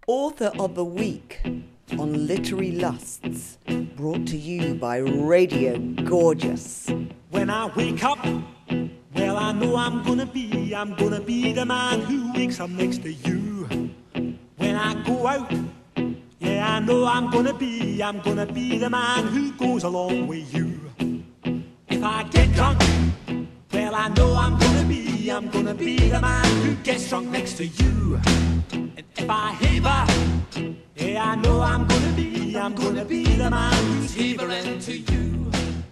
Author of the Week on Literary Lusts, brought to you by Radio Gorgeous. When I wake up, well, I know I'm gonna be the man who wakes up next to you. When I go out, yeah, I know I'm gonna be the man who goes along with you. If I get drunk, well, I know I'm gonna be the man who gets drunk next to you. And if I haver, yeah, I know I'm gonna be the man who's havering to you.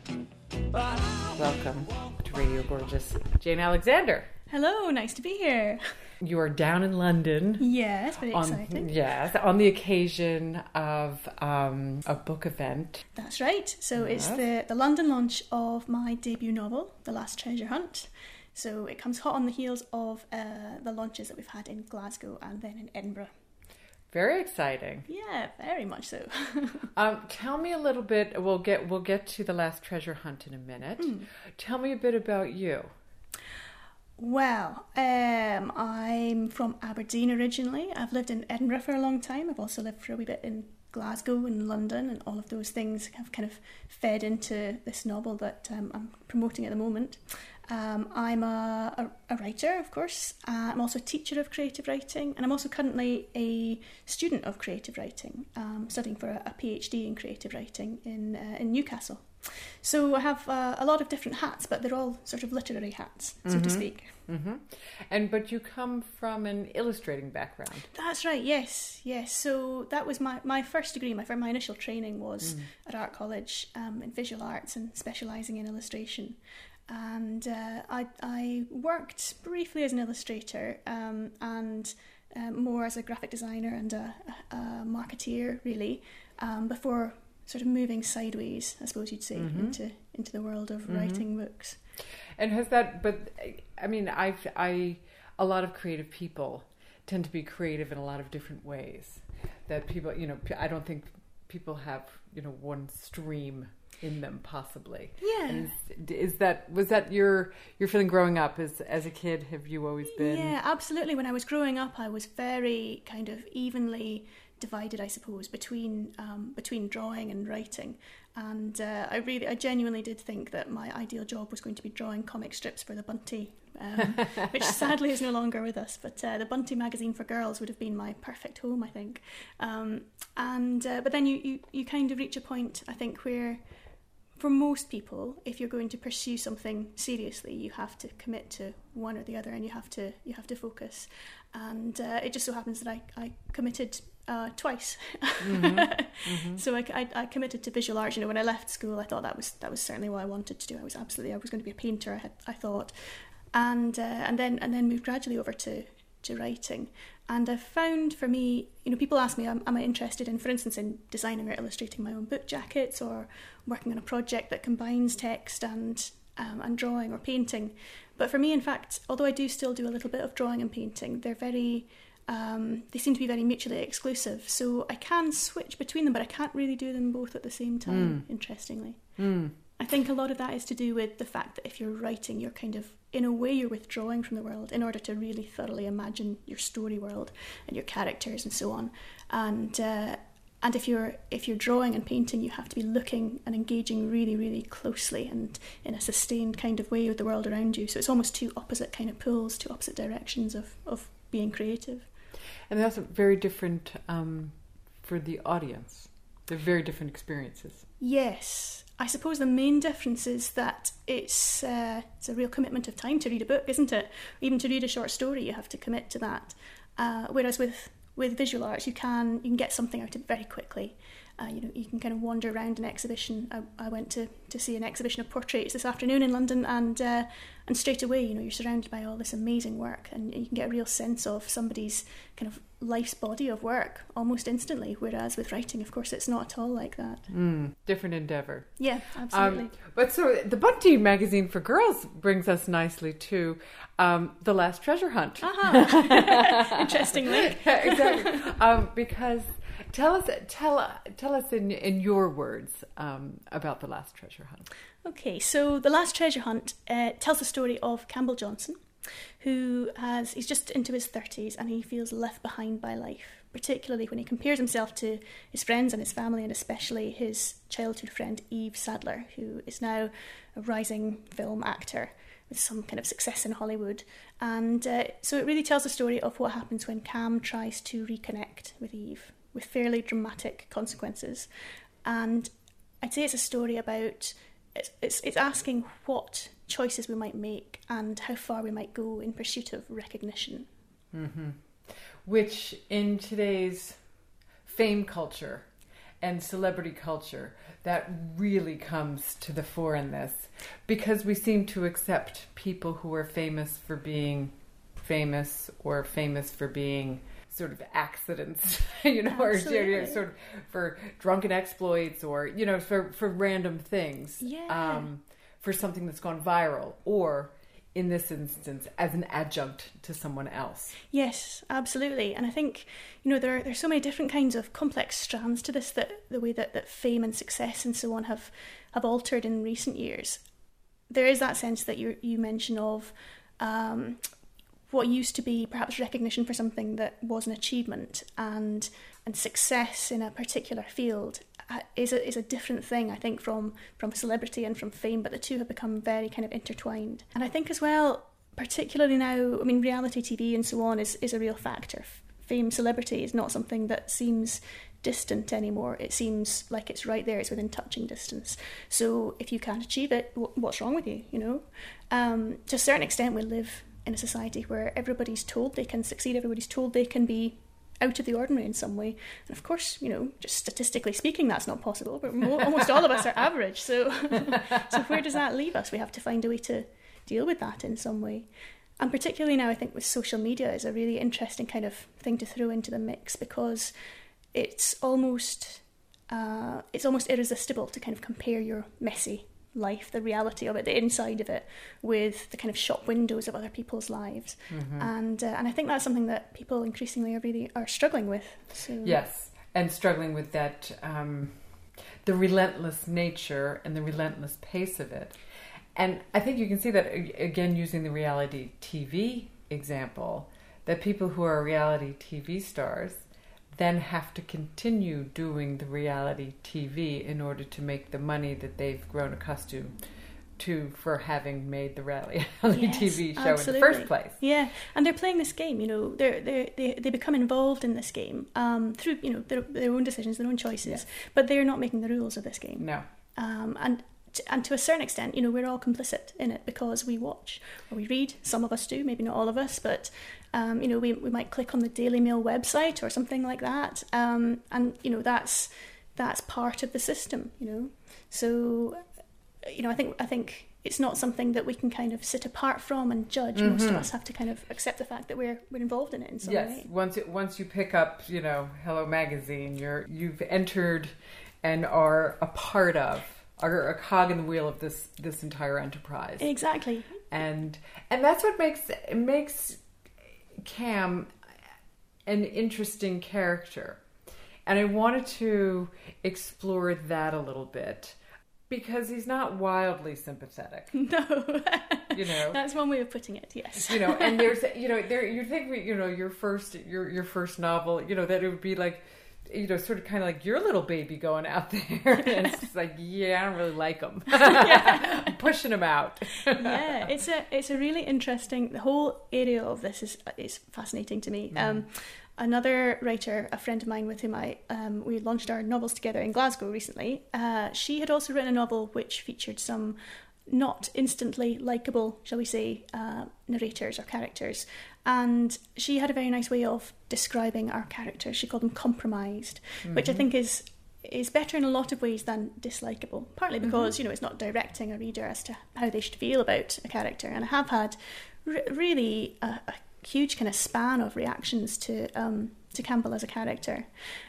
Welcome to Radio Gorgeous. Jane Alexander. Hello, nice to be here. You are down in London. Yes, very exciting. Yes, on the occasion of a book event. That's right. So It's the London launch of my debut novel, The Last Treasure Hunt. So it comes hot on the heels of the launches that we've had in Glasgow and then in Edinburgh. Very exciting. Yeah, very much so. Tell me a little bit. We'll get to The Last Treasure Hunt in a minute. Tell me a bit about you. Well, I'm from Aberdeen originally. I've lived in Edinburgh for a long time. I've also lived for a wee bit in Glasgow and London, and all of those things have kind of fed into this novel that I'm promoting at the moment. I'm a writer, of course. I'm also a teacher of creative writing, and I'm also currently a student of creative writing, studying for a PhD in creative writing in Newcastle. So I have a lot of different hats, but they're all sort of literary hats, so to speak. Mm-hmm. But you come from an illustrating background. That's right, yes. So that was my first degree. My initial training was at art college in visual arts and specialising in illustration. And I worked briefly as an illustrator and more as a graphic designer and a marketeer, really, before sort of moving sideways, I suppose you'd say, into the world of writing books. And has that? But I mean, a lot of creative people tend to be creative in a lot of different ways. That people, I don't think people have, one stream in them, possibly. Yeah. And was that your feeling growing up as a kid? Have you always been? Yeah, absolutely. When I was growing up, I was very kind of evenly divided, I suppose, between drawing and writing. And I genuinely did think that my ideal job was going to be drawing comic strips for the Bunty, which sadly is no longer with us. But the Bunty magazine for girls would have been my perfect home, I think. But then you kind of reach a point, I think, where for most people, if you're going to pursue something seriously, you have to commit to one or the other, and you have to focus. And it just so happens that I committed twice. So I committed to visual arts. When I left school, I thought that was certainly what I wanted to do. I was going to be a painter, I thought, and then moved gradually over to writing. And I've found, for me, people ask me, am I interested in, for instance, in designing or illustrating my own book jackets, or working on a project that combines text and drawing or painting. But for me, in fact, although I do still do a little bit of drawing and painting, they're very they seem to be very mutually exclusive. So I can switch between them, but I can't really do them both at the same time, interestingly. I think a lot of that is to do with the fact that if you're writing, you're kind of, in a way, you're withdrawing from the world in order to really thoroughly imagine your story world and your characters and so on. And if you're drawing and painting, you have to be looking and engaging really, really closely and in a sustained kind of way with the world around you. So it's almost two opposite kind of poles, two opposite directions of being creative. And that's very different for the audience. They're very different experiences. Yes. I suppose the main difference is that it's a real commitment of time to read a book, isn't it? Even to read a short story, you have to commit to that. Whereas with visual arts, you can get something out of it very quickly. You can kind of wander around an exhibition. I went to see an exhibition of portraits this afternoon in London, and straight away, you're surrounded by all this amazing work, and you can get a real sense of somebody's kind of life's body of work almost instantly. Whereas with writing, of course, it's not at all like that. Different endeavour. Yeah, absolutely. But so the Bunty magazine for girls brings us nicely to The Last Treasure Hunt. Interesting link. Exactly. Because tell us in your words about The Last Treasure Hunt. Okay, so The Last Treasure Hunt tells the story of Campbell Johnson, who he's just into his 30s and he feels left behind by life. particularly when he compares himself to his friends and his family, and especially his childhood friend Eve Sadler, who is now a rising film actor with some kind of success in Hollywood. And so it really tells the story of what happens when Cam tries to reconnect with Eve, with fairly dramatic consequences. And I'd say it's a story about, it's asking what choices we might make and how far we might go in pursuit of recognition. Mm-hmm. Which in today's fame culture and celebrity culture, that really comes to the fore in this, because we seem to accept people who are famous for being famous or famous for being sort of accidents, or sort of for drunken exploits, or, for random things, for something that's gone viral, or in this instance, as an adjunct to someone else. Yes, absolutely. And I think, there are so many different kinds of complex strands to this, that the way that fame and success and so on have altered in recent years. There is that sense that you mention of what used to be perhaps recognition for something that was an achievement, and success in a particular field is a different thing, I think, from celebrity and from fame, but the two have become very kind of intertwined. And I think as well, particularly now, reality TV and so on is a real factor. Fame, celebrity is not something that seems distant anymore. It seems like it's right there, it's within touching distance. So if you can't achieve it, what's wrong with you, To a certain extent, we live in a society where everybody's told they can succeed, everybody's told they can be out of the ordinary in some way. And of course, just statistically speaking, that's not possible, but almost all of us are average. So where does that leave us? We have to find a way to deal with that in some way. And particularly now, I think with social media is a really interesting kind of thing to throw into the mix, because it's almost irresistible to kind of compare your messy life, the reality of it, the inside of it, with the kind of shop windows of other people's lives. Mm-hmm. And I think that's something that people increasingly are struggling with. So. Yes, and struggling with that, the relentless nature and the relentless pace of it. And I think you can see that, again, using the reality TV example, that people who are reality TV stars then have to continue doing the reality TV in order to make the money that they've grown accustomed to for having made the reality TV show in the first place. Yeah, and they're playing this game. They become involved in this game through their own decisions, their own choices, but they're not making the rules of this game. No, and to a certain extent, we're all complicit in it because we watch or we read. Some of us do, maybe not all of us, but we might click on the Daily Mail website or something like that, and that's part of the system. So I think it's not something that we can kind of sit apart from and judge. Mm-hmm. Most of us have to kind of accept the fact that we're involved in it in some way. Yes, once you pick up Hello Magazine, you've entered and are a part of, are a cog in the wheel of this entire enterprise. Exactly. And that's what makes Cam an interesting character. And I wanted to explore that a little bit, because he's not wildly sympathetic. No. That's one way of putting it, yes. And there's you think your first novel, that it would be like, sort of kind of like your little baby going out there. And it's just like, I don't really like him. I'm pushing him out. Yeah, it's a really interesting, the whole area of this is fascinating to me. Another writer, a friend of mine with whom we launched our novels together in Glasgow recently, she had also written a novel which featured some not instantly likeable, shall we say, narrators or characters. And she had a very nice way of describing our characters. She called them compromised, mm-hmm. which I think is better in a lot of ways than dislikable. Partly because, mm-hmm. It's not directing a reader as to how they should feel about a character. And I have had really a huge kind of span of reactions to Campbell as a character.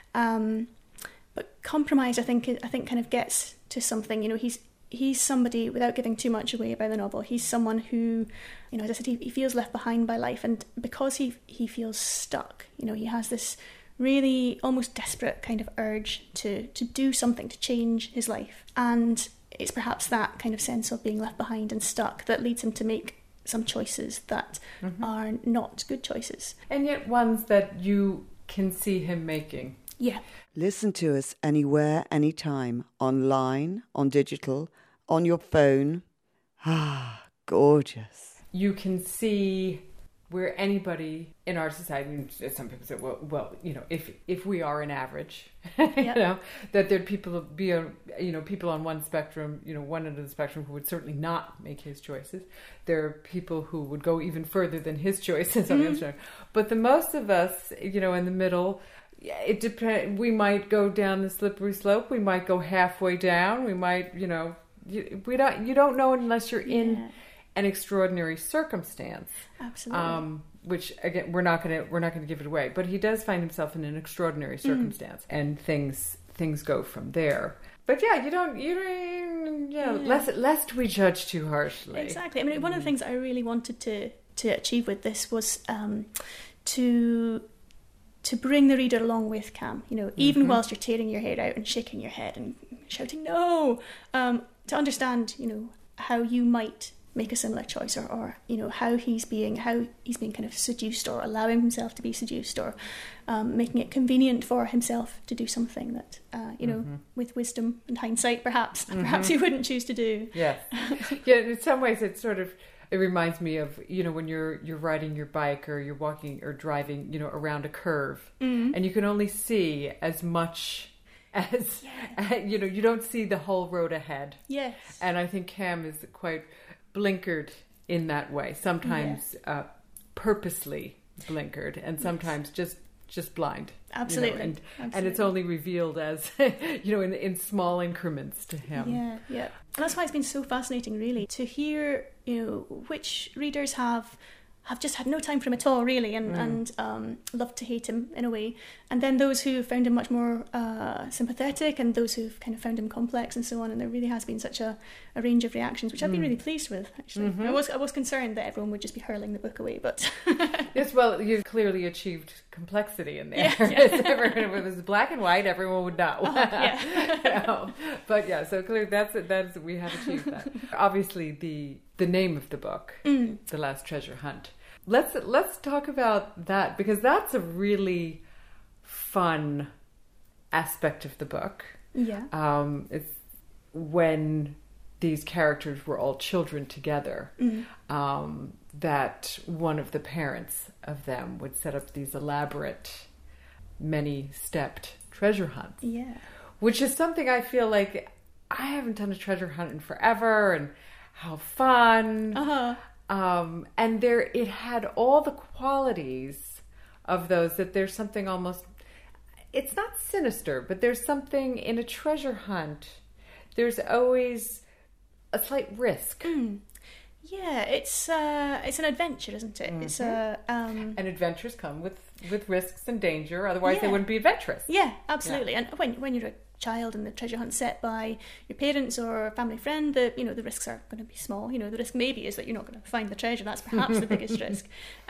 But compromised, I think kind of gets to something. He's somebody, without giving too much away about the novel, he's someone who, as I said, he feels left behind by life. And because he feels stuck, he has this really almost desperate kind of urge to do something, to change his life. And it's perhaps that kind of sense of being left behind and stuck that leads him to make some choices that mm-hmm. are not good choices. And yet ones that you can see him making. Yeah. Listen to us anywhere, anytime, online, on digital, on your phone. Ah, gorgeous. You can see where anybody in our society, some people say, well, you know, if we are an average, you know, that there'd people on one spectrum, you know, one end of the spectrum who would certainly not make his choices. There are people who would go even further than his choices on the other side. But the most of us, you know, in the middle, it depends. We might go down the slippery slope. We might go halfway down. We might, you know, you don't know unless you're in an extraordinary circumstance. Absolutely. Which again, we're not gonna give it away. But he does find himself in an extraordinary circumstance, and things go from there. But lest we judge too harshly. Exactly. I mean, one of the things I really wanted to achieve with this was to bring the reader along with Cam. You know, even whilst you're tearing your hair out and shaking your head and shouting no, to understand, you know, how you might make a similar choice, or you know, how he's being kind of seduced, or allowing himself to be seduced, or making it convenient for himself to do something that you know, with wisdom and hindsight perhaps he wouldn't choose to do. Yeah. In some ways it reminds me of, you know, when you're riding your bike or you're walking or driving, you know, around a curve, and you can only see as much as you know, you don't see the whole road ahead. Yes. And I think Cam is quite blinkered in that way. Sometimes purposely blinkered, and sometimes just blind. Absolutely. You know, and it's only revealed as you know, in small increments to him. Yeah. And that's why it's been so fascinating, really, to hear, you know, which readers have just had no time for him at all, really, and loved to hate him in a way, and then those who found him much more sympathetic, and those who've kind of found him complex and so on. And there really has been such a range of reactions, which I've been really pleased with, actually. I was concerned that everyone would just be hurling the book away, but yes, well, you've clearly achieved complexity in there. If it was black and white, everyone would know. You know? But yeah, so clearly that's we have achieved that. Obviously, the name of the book, The Last Treasure Hunt. Let's talk about that, because that's a really fun aspect of the book. Yeah. It's when these characters were all children together, that one of the parents of them would set up these elaborate, many-stepped treasure hunts. Yeah. Which is something I feel like I haven't done a treasure hunt in forever, and how fun. And it had all the qualities of those, that there's something almost, it's not sinister, but there's something in a treasure hunt. There's always a slight risk. Yeah, it's an adventure, isn't it? It's and adventures come with risks and danger, otherwise they wouldn't be adventurous. Yeah, absolutely. And when you're a child and the treasure hunt set by your parents or a family friend, the risks are going to be small. You know, the risk maybe is that you're not going to find the treasure. That's perhaps the biggest risk.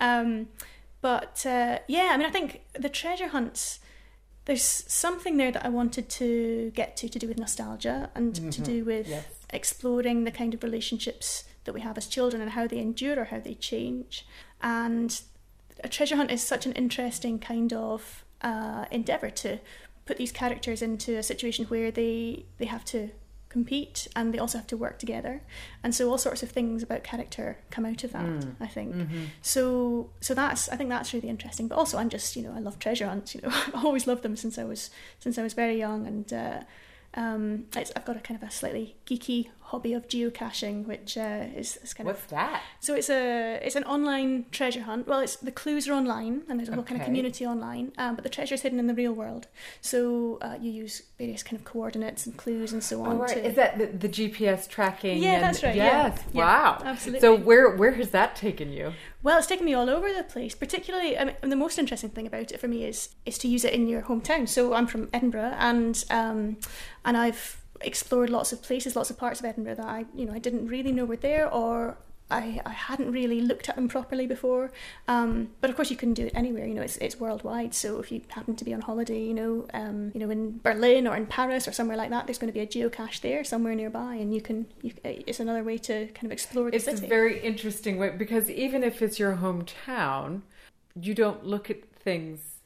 But I mean, I think the treasure hunts, there's something there that I wanted to get to do with nostalgia, and to do with exploring the kind of relationships that we have as children and how they endure or how they change. And a treasure hunt is such an interesting kind of endeavour to put these characters into a situation where they have to compete, and they also have to work together, and so all sorts of things about character come out of that. I think so I think that's really interesting. But also, I'm just, you know, I love treasure hunts. You know, I've always loved them since I was very young, and I've got a kind of a slightly geeky hobby of geocaching, which is kind of... What's that? So it's an online treasure hunt. Well, the clues are online, and there's a whole kind of community online, but the treasure's hidden in the real world. So you use various kind of coordinates and clues and so on. Oh, right. Is that the GPS tracking? Yeah, that's right. Yes. Yeah. Wow. Yeah, absolutely. So where has that taken you? Well, it's taken me all over the place. Particularly, I mean, the most interesting thing about it for me is to use it in your hometown. So I'm from Edinburgh, and I've explored lots of places, lots of parts of Edinburgh that I didn't really know were there, or I hadn't really looked at them properly before. But of course, you can do it anywhere. You know, it's worldwide. So if you happen to be on holiday, in Berlin or in Paris or somewhere like that, there's going to be a geocache there somewhere nearby, and it's another way to kind of explore the city. It's a very interesting way, because even if it's your hometown, you don't look at things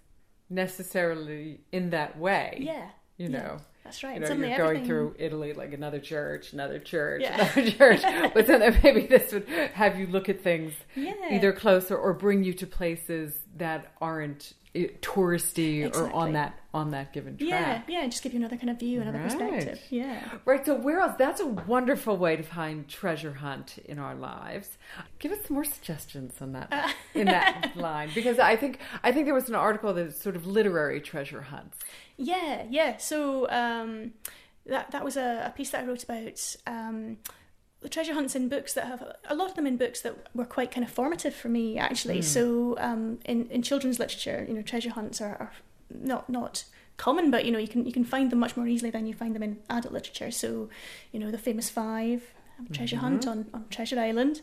necessarily in that way. Yeah. You know. That's right. You know, Suddenly you're going everything... through Italy, like another church, another church, Yeah. another church. But then maybe this would have you look at things Yeah. either closer or bring you to places that aren't touristy Exactly. or on that given track. Yeah, just give you another kind of view, another perspective. Yeah. Right, so where else? That's a wonderful way to find treasure hunt in our lives. Give us some more suggestions on that in that line, because I think there was an article that was sort of literary treasure hunts. Yeah. So that was a piece that I wrote about the treasure hunts in books that have a lot of them in books that were quite kind of formative for me, actually. So in children's literature, you know, treasure hunts are not common, but you know, you can find them much more easily than you find them in adult literature. So, you know, the famous Five, treasure hunt on Treasure Island,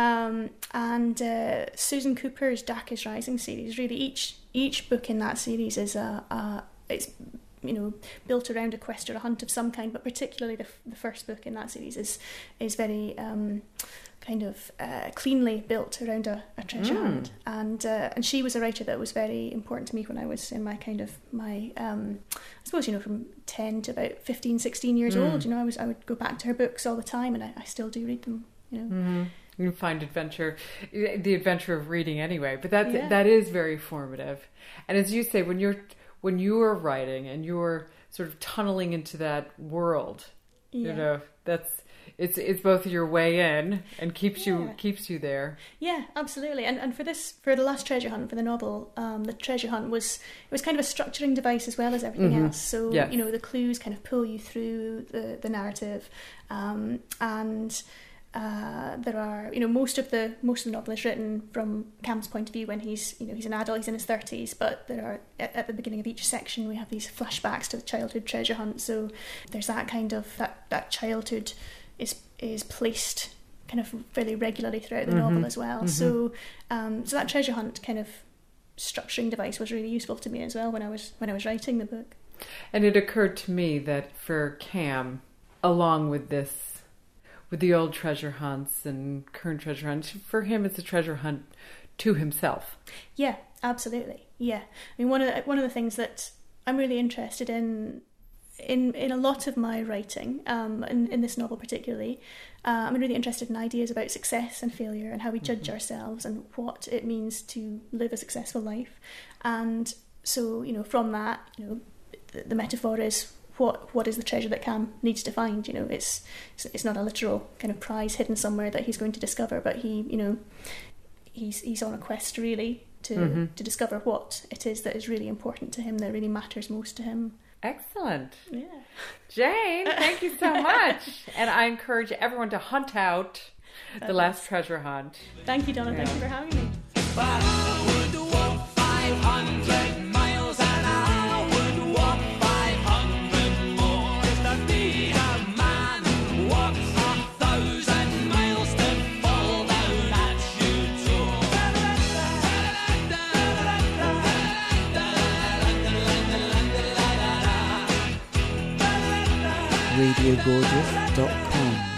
and Susan Cooper's Darkest Rising series. Really, each book in that series is it's, you know, built around a quest or a hunt of some kind, but particularly the first book in that series is very kind of cleanly built around a treasure hunt, and she was a writer that was very important to me when I was in my kind of my I suppose, you know, from 10 to about 15, 16 years old. You know, I would go back to her books all the time, and I still do read them. You know. You find the adventure of reading anyway, but that is very formative. And as you say, when you're writing and you're sort of tunneling into that world, you know, it's both your way in and keeps you there. Yeah, absolutely. And for the last treasure hunt, for the novel, the treasure hunt was kind of a structuring device as well as everything else. So you know, the clues kind of pull you through the narrative, and there are, you know, most of the novel is written from Cam's point of view when he's an adult, he's in his 30s, but there are, at the beginning of each section, we have these flashbacks to the childhood treasure hunt. So there's that kind of that childhood is placed kind of fairly regularly throughout the novel as well. So that treasure hunt kind of structuring device was really useful to me as well when I was writing the book. And it occurred to me that for Cam, along with the old treasure hunts and current treasure hunts, for him it's a treasure hunt to himself. Yeah, absolutely. Yeah, I mean, one of the things that I'm really interested in a lot of my writing, in this novel particularly, I'm really interested in ideas about success and failure and how we judge ourselves and what it means to live a successful life. And so, you know, from that, you know, the metaphor is what is the treasure that Cam needs to find. You know, it's not a literal kind of prize hidden somewhere that he's going to discover, but he's on a quest really to discover what it is that is really important to him, that really matters most to him. Excellent. Yeah. Jane, thank you so much. And I encourage everyone to hunt out The Last Treasure Hunt. Thank you, Donna. Yeah. Thank you for having me. But I would walk 500 miles and I would walk 500 more just to be a man who walks 1,000 miles to fall down at you door. RadioGorgeous.com